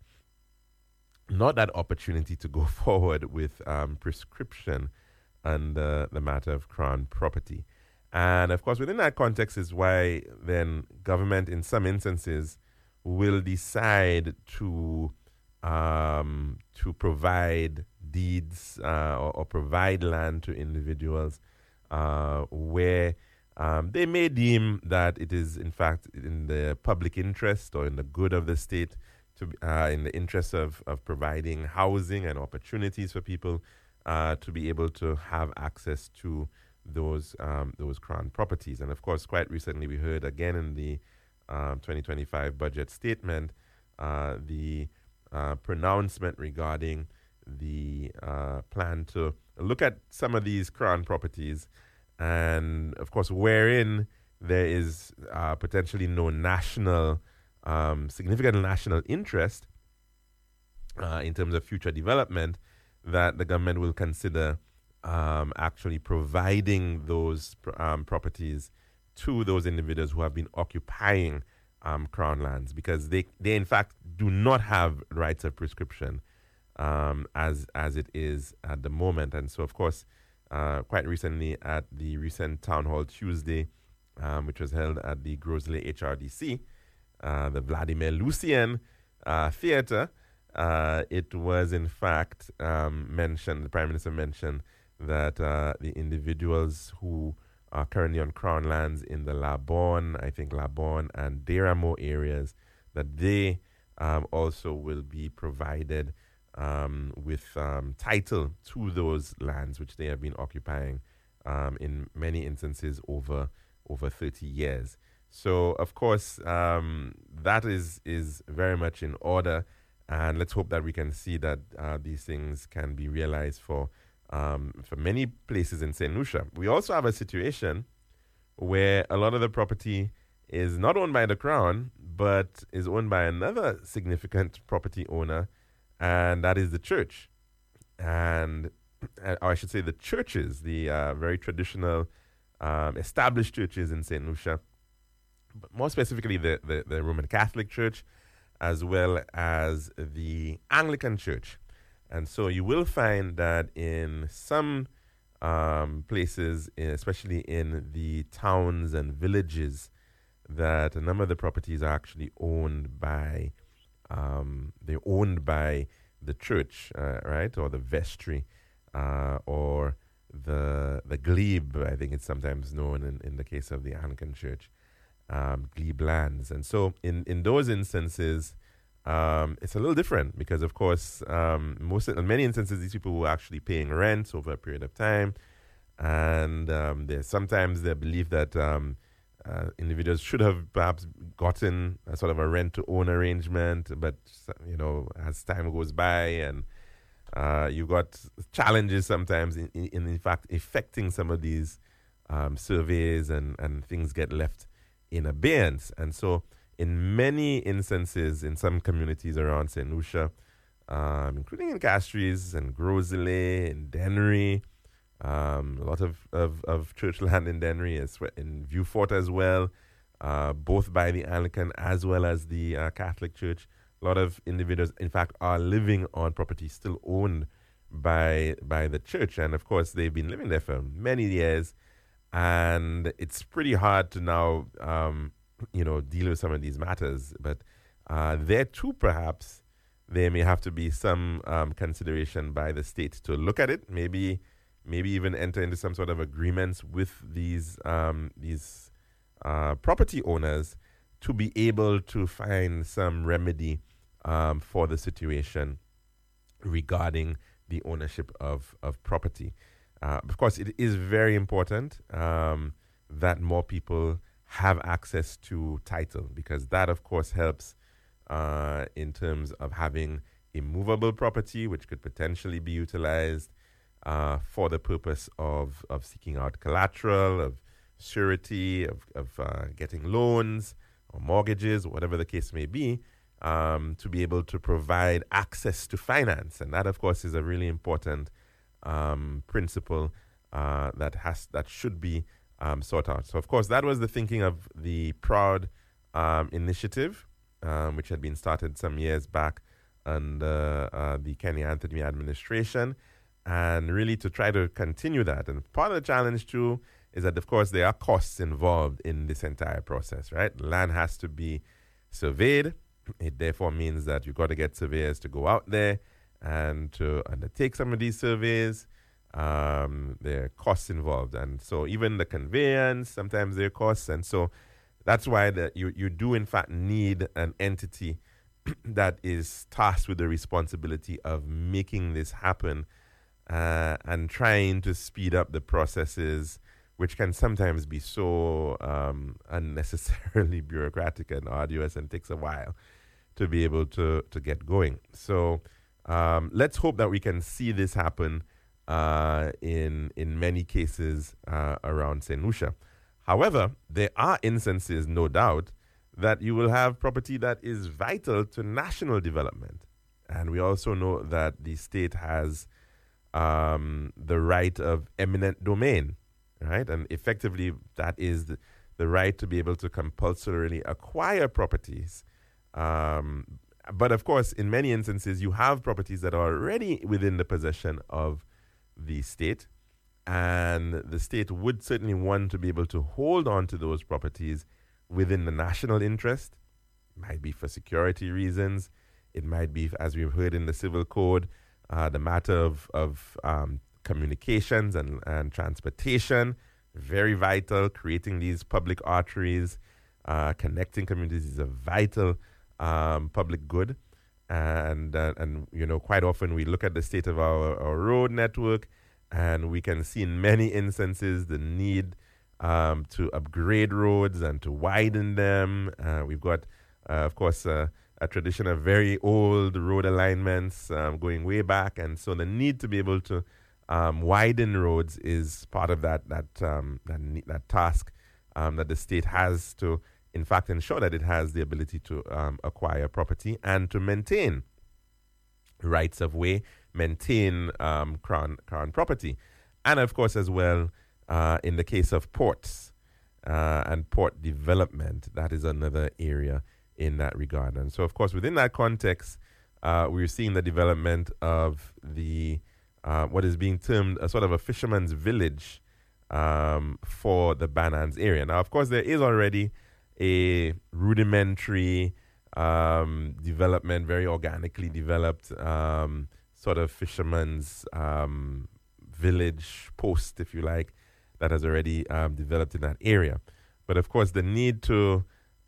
Speaker 1: not that opportunity to go forward with um, prescription under the matter of crown property. And of course, within that context is why then government in some instances will decide to um, to provide deeds uh, or, or provide land to individuals Uh, where um, they may deem that it is, in fact, in the public interest or in the good of the state, to uh, in the interest of, of providing housing and opportunities for people uh, to be able to have access to those um, those crown properties. And of course, quite recently we heard again in the um, twenty twenty-five budget statement uh, the uh, pronouncement regarding the uh, plan to look at some of these crown properties, and of course, wherein there is uh, potentially no national, um, significant national interest uh, in terms of future development, that the government will consider um, actually providing those um, properties to those individuals who have been occupying um, crown lands, because they, they in fact do not have rights of prescription Um, as as it is at the moment. And so, of course, uh, quite recently at the recent Town Hall Tuesday, um, which was held at the Grosley H R D C, uh, the Vladimir Lucien uh, Theatre, uh, it was in fact um, mentioned, the Prime Minister mentioned that uh, the individuals who are currently on crown lands in the Labourne, I think Labourne and Deramo areas, that they um, also will be provided Um, with um, title to those lands which they have been occupying um, in many instances over over thirty years. So, of course, um, that is is very much in order, and let's hope that we can see that uh, these things can be realized for um, for many places in Saint Lucia. We also have a situation where a lot of the property is not owned by the Crown, but is owned by another significant property owner, and that is the church. And or I should say the churches, the uh, very traditional um, established churches in Saint Lucia, but more specifically the, the, the Roman Catholic Church, as well as the Anglican Church. And so you will find that in some um, places, especially in the towns and villages, that a number of the properties are actually owned by, um, they're owned by the church, uh, right, or the vestry, uh, or the the glebe, I think it's sometimes known in, in the case of the Anglican Church, um, glebe lands. And so in, in those instances, um, it's a little different because, of course, um, most in many instances, these people were actually paying rent over a period of time. And um, there's sometimes the belief that um, uh, individuals should have perhaps gotten a sort of a rent-to-own arrangement, but, you know, as time goes by and uh, you've got challenges sometimes, in, in, in fact, affecting some of these um, surveys and, and things get left in abeyance. And so in many instances, in some communities around Saint Lucia, um, including in Castries and Grosley and Dennery, um, a lot of, of, of church land in Dennery, as well, in Vieux Fort as well, uh, both by the Anglican as well as the uh, Catholic Church. A lot of individuals, in fact, are living on property still owned by by the church. And, of course, they've been living there for many years. And it's pretty hard to now, um, you know, deal with some of these matters. But uh, there, too, perhaps, there may have to be some um, consideration by the state to look at it, maybe maybe even enter into some sort of agreements with these um, these uh, property owners to be able to find some remedy um, for the situation regarding the ownership of, of property. Uh, of course, it is very important um, that more people have access to title, because that, of course, helps uh, in terms of having immovable property, which could potentially be utilized uh, for the purpose of, of seeking out collateral, of surety, of, of uh, getting loans or mortgages, whatever the case may be, um, to be able to provide access to finance. And that, of course, is a really important um, principle uh, that has that should be um, sought out. So, of course, that was the thinking of the Proud um, initiative, um, which had been started some years back under uh, the Kenny Anthony administration, and really to try to continue that. And part of the challenge, too, is that, of course, there are costs involved in this entire process, right? Land has to be surveyed. It therefore means that you've got to get surveyors to go out there and to undertake some of these surveys. Um, there are costs involved. And so even the conveyance, sometimes there are costs. And so that's why the, you, you do, in fact, need an entity that is tasked with the responsibility of making this happen uh, and trying to speed up the processes, which can sometimes be so um, unnecessarily bureaucratic and arduous and takes a while to be able to, to get going. So um, let's hope that we can see this happen uh, in, in many cases uh, around Saint Lucia. However, there are instances, no doubt, that you will have property that is vital to national development. And we also know that the state has um, the right of eminent domain, right? And effectively, that is the, the right to be able to compulsorily acquire properties. Um, but of course, in many instances, you have properties that are already within the possession of the state. And the state would certainly want to be able to hold on to those properties within the national interest. It might be for security reasons. It might be, as we've heard in the Civil Code, uh, the matter of, of um, communications and, and transportation, very vital. Creating these public arteries, uh, connecting communities is a vital um, public good. And, uh, and, you know, quite often we look at the state of our, our road network, and we can see in many instances the need um, to upgrade roads and to widen them. Uh, we've got, uh, of course, uh, a tradition of very old road alignments um, going way back. And so the need to be able to um, widen roads is part of that that um, that, that task um, that the state has to, in fact, ensure that it has the ability to um, acquire property and to maintain rights of way, maintain um, crown, crown property. And, of course, as well, uh, in the case of ports uh, and port development, that is another area in that regard. And so, of course, within that context, uh, we're seeing the development of the uh, what is being termed a sort of a fisherman's village um, for the Banans area. Now, of course, there is already a rudimentary um, development, very organically developed um, sort of fisherman's um, village post, if you like, that has already um, developed in that area. But, of course, the need to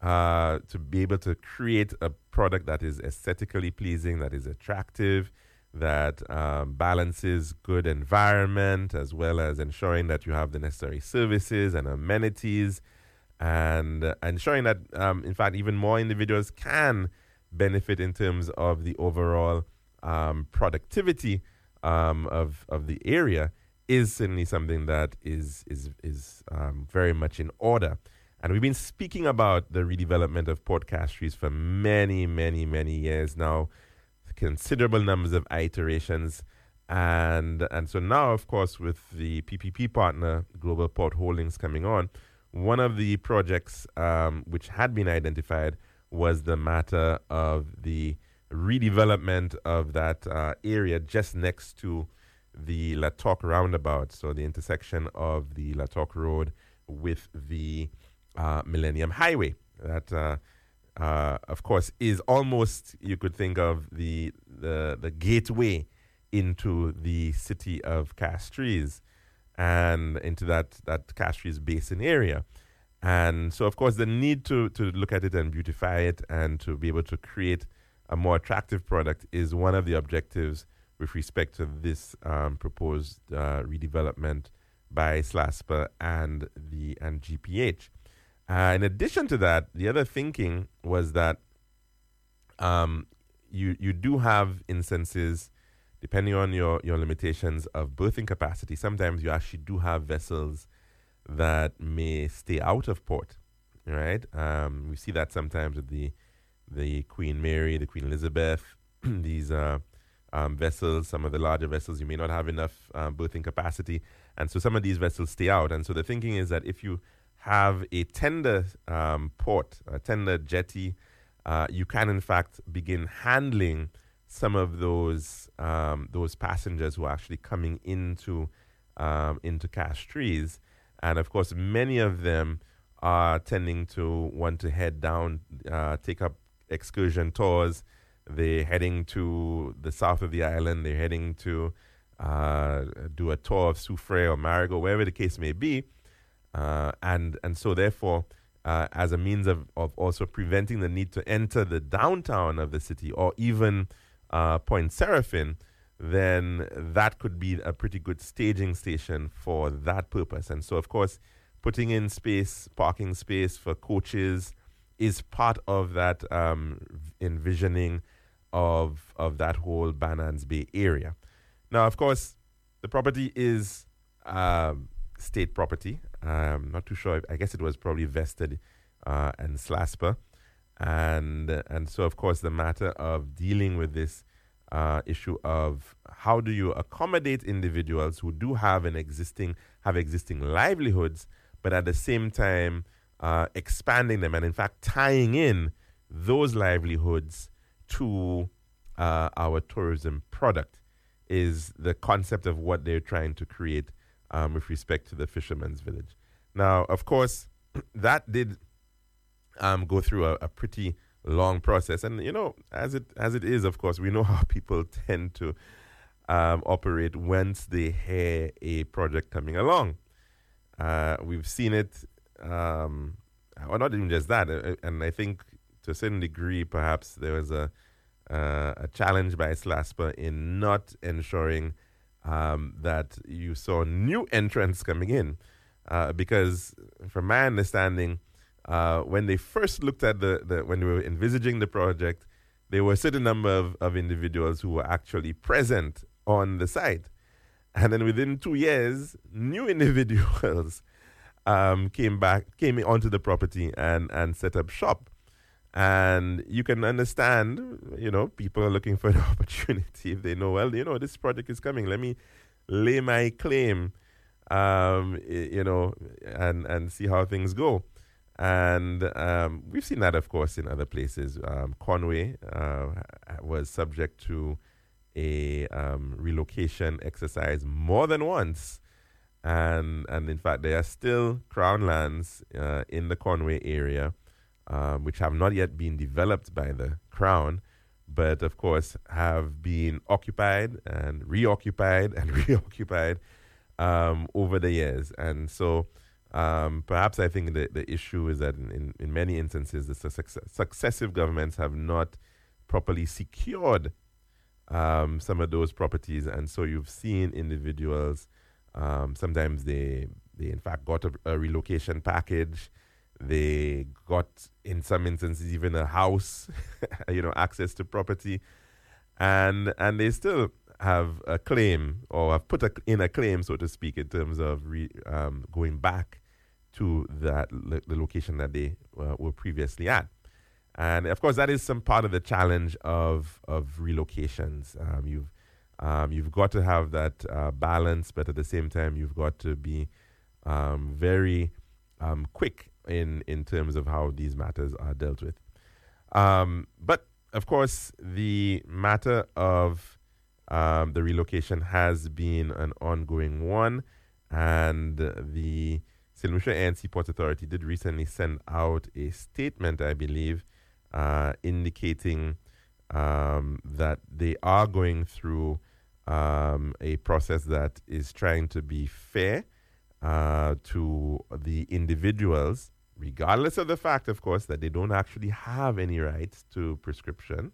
Speaker 1: uh, to be able to create a product that is aesthetically pleasing, that is attractive, that um, balances good environment, as well as ensuring that you have the necessary services and amenities, and uh, ensuring that, um, in fact, even more individuals can benefit in terms of the overall um, productivity um, of of the area, is certainly something that is is is um, very much in order. And we've been speaking about the redevelopment of Port Castries for many, many, many years now, considerable numbers of iterations. And and so now, of course, with the P P P partner, Global Port Holdings, coming on, one of the projects um, which had been identified was the matter of the redevelopment of that uh, area just next to the La Toc roundabout, so the intersection of the La Toc Road with the uh, Millennium Highway. That, uh, uh, of course, is almost, you could think of the the, the gateway into the city of Castries and into that, that Castries Basin area. And so, of course, the need to, to look at it and beautify it and to be able to create a more attractive product is one of the objectives with respect to this um, proposed uh, redevelopment by SLASPA and the and G P H. Uh, in addition to that, the other thinking was that um, you you do have instances, depending on your, your limitations of berthing capacity, sometimes you actually do have vessels that may stay out of port, right? Um, we see that sometimes with the the Queen Mary, the Queen Elizabeth, these uh, um, vessels, some of the larger vessels, you may not have enough uh, berthing capacity. And so some of these vessels stay out. And so the thinking is that if you have a tender um, port, a tender jetty, uh, you can in fact begin handling some of those um, those passengers who are actually coming into um, into Castries. And of course, many of them are tending to want to head down, uh, take up excursion tours. They're heading to the south of the island. They're heading to uh, do a tour of Soufrière or Marigot, wherever the case may be. Uh, and and so therefore, uh, as a means of, of also preventing the need to enter the downtown of the city or even uh, Point Seraphin, then that could be a pretty good staging station for that purpose. And so, of course, putting in space, parking space for coaches is part of that um, envisioning of of that whole Banans Bay area. Now, of course, the property is um, state property. I'm not too sure. I guess it was probably vested uh, in SLASPA. And, and so, of course, the matter of dealing with this uh, issue of how do you accommodate individuals who do have an existing, have existing livelihoods, but at the same time, Uh, expanding them and, in fact, tying in those livelihoods to uh, our tourism product is the concept of what they're trying to create um, with respect to the Fisherman's Village. Now, of course, that did um, go through a, a pretty long process. And, you know, as it as it is, of course, we know how people tend to um, operate once they hear a project coming along. Uh, we've seen it. Um, or not even just that, uh, and I think to a certain degree, perhaps there was a uh, a challenge by SLASPA in not ensuring um, that you saw new entrants coming in, uh, because from my understanding, uh, when they first looked at the, the when they were envisaging the project, there were a certain number of, of individuals who were actually present on the site, and then within two years, new individuals Um, came back, came onto the property and, and set up shop. And you can understand, you know, people are looking for an opportunity if they know, well, you know, this project is coming. Let me lay my claim, um, you know, and, and see how things go. And um, we've seen that, of course, in other places. Um, Conway uh, was subject to a um, relocation exercise more than once. And and in fact, there are still Crown lands uh, in the Conway area, um, which have not yet been developed by the Crown, but of course have been occupied and reoccupied and reoccupied um, over the years. And so Um, perhaps I think the, the issue is that in, in, in many instances, the success, successive governments have not properly secured um, some of those properties. And so you've seen individuals, um, sometimes they, they in fact got a, a relocation package. They got, in some instances, even a house, you know, access to property. And, and they still have a claim or have put a, in a claim, so to speak, in terms of re, um, going back to that lo- the location that they uh, were previously at. And of course, that is some part of the challenge of of relocations. Um, you've um, you've got to have that uh, balance, but at the same time, you've got to be um, very um, quick in in terms of how these matters are dealt with. Um, but of course, the matter of um, the relocation has been an ongoing one, and the Saint Lucia A and C Port Authority did recently send out a statement, I believe, uh, indicating um, that they are going through um, a process that is trying to be fair uh, to the individuals, regardless of the fact, of course, that they don't actually have any rights to prescription.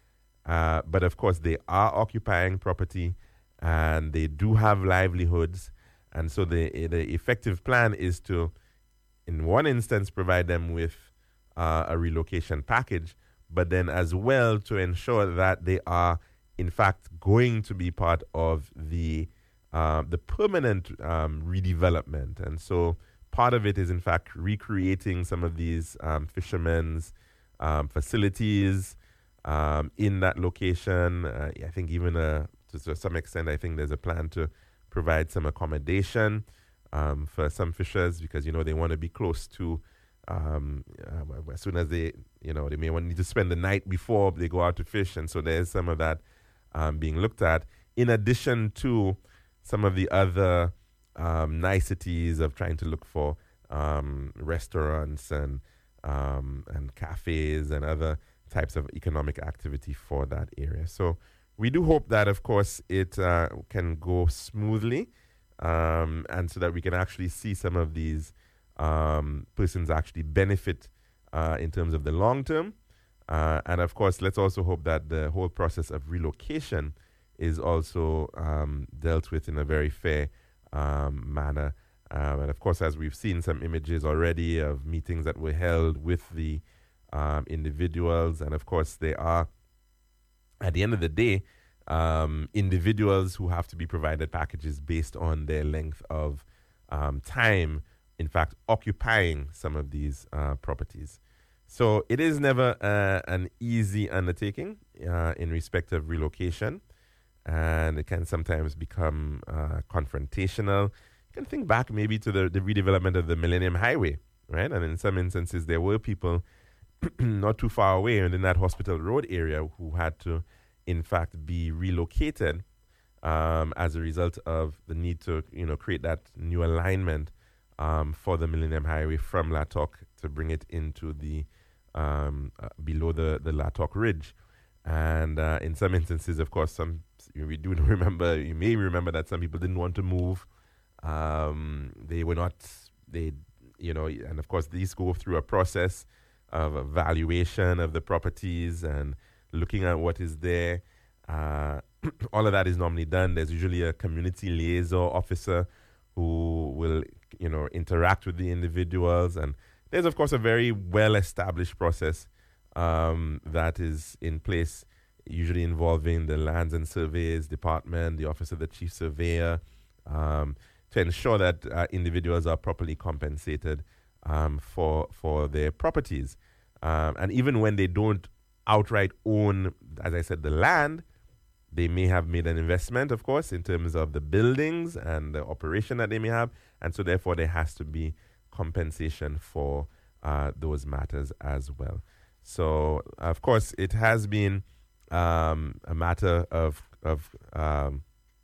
Speaker 1: Uh, but, of course, they are occupying property and they do have livelihoods. And so the the effective plan is to, in one instance, provide them with uh, a relocation package, but then as well to ensure that they are, in fact, going to be part of the uh, the permanent um, redevelopment. And so part of it is, in fact, recreating some of these um, fishermen's um, facilities um, in that location. Uh, I think even uh, to, to some extent, I think there's a plan to provide some accommodation um, for some fishers because, you know, they want to be close to, um, uh, as soon as they, you know, they may want need to spend the night before they go out to fish. And so there's some of that um, being looked at, in addition to some of the other um, niceties of trying to look for um, restaurants and, um, and cafes and other types of economic activity for that area. So we do hope that, of course, it uh, can go smoothly um, and so that we can actually see some of these um, persons actually benefit uh, in terms of the long term. Uh, and, of course, let's also hope that the whole process of relocation is also um, dealt with in a very fair um, manner. Um, and, of course, as we've seen some images already of meetings that were held with the um, individuals, and, of course, they are, at the end of the day, um, individuals who have to be provided packages based on their length of um, time, in fact, occupying some of these uh, properties. So it is never uh, an easy undertaking uh, in respect of relocation, and it can sometimes become uh, confrontational. You can think back maybe to the, the redevelopment of the Millennium Highway, right? And in some instances, there were people not too far away and in that Hospital Road area who had to, in fact, be relocated um, as a result of the need to, you know, create that new alignment um, for the Millennium Highway from Latok to bring it into the um, uh, below the, the Latok Ridge. And uh, in some instances, of course, some we do remember, you may remember that some people didn't want to move. Um, they were not, they, you know, and of course, these go through a process of evaluation of the properties and looking at what is there. Uh, all of that is normally done. There's usually a community liaison officer who will, you know, interact with the individuals. And there's, of course, a very well-established process um, that is in place, usually involving the Lands and Surveys Department, the Office of the Chief Surveyor, um, to ensure that uh, individuals are properly compensated Um, for for their properties. Um, and even when they don't outright own, as I said, the land, they may have made an investment, of course, in terms of the buildings and the operation that they may have. And so therefore there has to be compensation for uh, those matters as well. So, of course, it has been um, a matter of, of, um,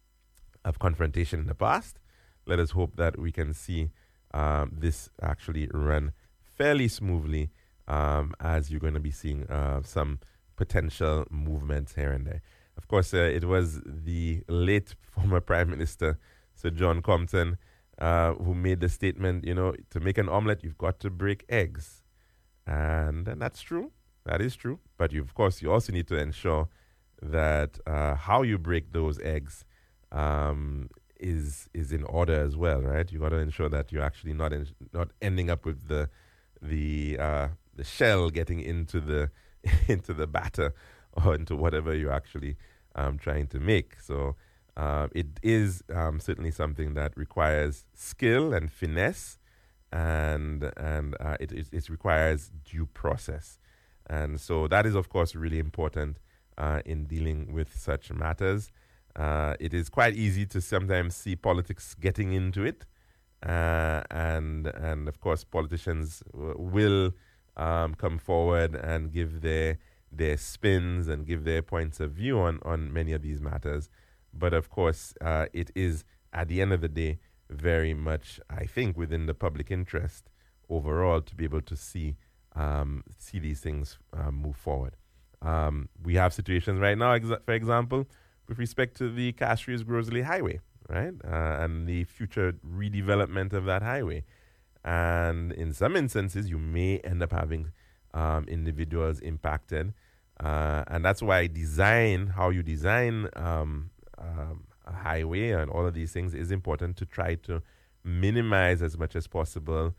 Speaker 1: of confrontation in the past. Let us hope that we can see Um, this actually run fairly smoothly um, as you're going to be seeing uh, some potential movements here and there. Of course, uh, it was the late former Prime Minister, Sir John Compton, uh, who made the statement, you know, to make an omelet, you've got to break eggs. And, and that's true. That is true. But you, of course, you also need to ensure that uh, how you break those eggs um, is is in order as well, right? You got to ensure that you're actually not in, not ending up with the the uh, the shell getting into the into the batter or into whatever you're actually um, trying to make. So uh, it is um, certainly something that requires skill and finesse, and and uh, it, it it requires due process, and so that is of course really important uh, in dealing with such matters. Uh, it is quite easy to sometimes see politics getting into it, uh, and and of course politicians w- will um, come forward and give their their spins and give their points of view on, on many of these matters. But of course, uh, it is at the end of the day very much, I think, within the public interest overall to be able to see um, see these things uh, move forward. Um, we have situations right now, exa- for example, with respect to the Castries Grosley Highway, right? Uh, and the future redevelopment of that highway. And in some instances, you may end up having um, individuals impacted. Uh, and that's why design, how you design um, um, a highway and all of these things is important to try to minimize as much as possible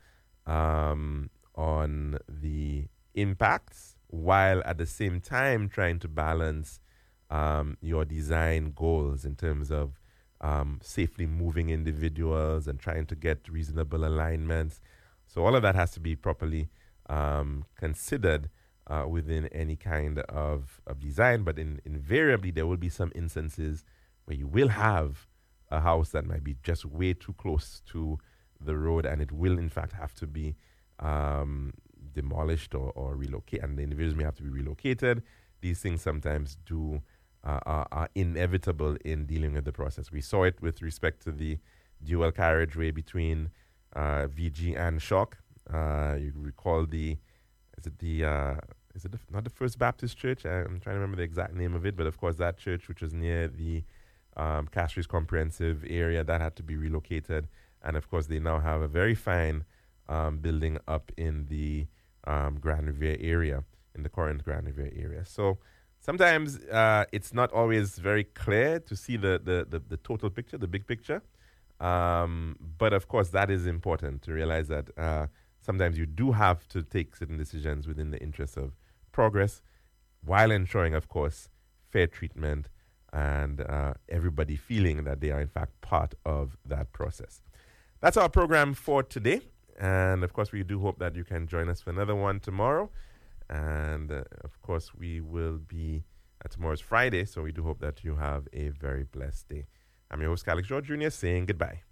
Speaker 1: um, on the impacts, while at the same time trying to balance Um, your design goals in terms of um, safely moving individuals and trying to get reasonable alignments. So all of that has to be properly um, considered uh, within any kind of, of design. But in, invariably, there will be some instances where you will have a house that might be just way too close to the road, and it will, in fact, have to be um, demolished or, or relocated, and the individuals may have to be relocated. These things sometimes do Uh, are, are inevitable in dealing with the process. We saw it with respect to the dual carriageway between uh, V G and Shock. Uh, you recall the, is it the, uh, is it the, not the First Baptist Church? I'm trying to remember the exact name of it, but of course that church, which was near the um, Castries Comprehensive area, that had to be relocated. And of course they now have a very fine um, building up in the um, Grand Riviere area, in the Corinth Grand Riviere area. So sometimes uh, it's not always very clear to see the, the, the, the total picture, the big picture. Um, but of course, that is important to realize that uh, sometimes you do have to take certain decisions within the interest of progress, while ensuring, of course, fair treatment and uh, everybody feeling that they are, in fact, part of that process. That's our program for today. And of course, we do hope that you can join us for another one tomorrow. And, uh, of course, we will be, uh, tomorrow's Friday, so we do hope that you have a very blessed day. I'm your host, Alex George Junior, saying goodbye.